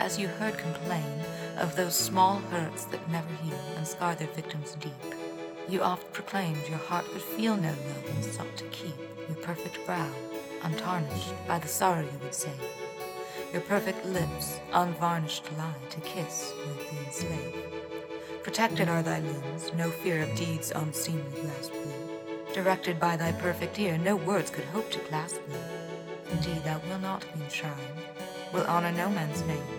as you heard complain of those small hurts that never heal and scar their victims deep. You oft proclaimed your heart could feel no love and sought to keep your perfect brow untarnished by the sorrow you would save, your perfect lips unvarnished lie to kiss like the enslaved. Protected are thy limbs, no fear of deeds unseemly grasp thee. Directed by thy perfect ear, no words could hope to clasp thee. Indeed, thou wilt not be enshrined, will honor no man's name,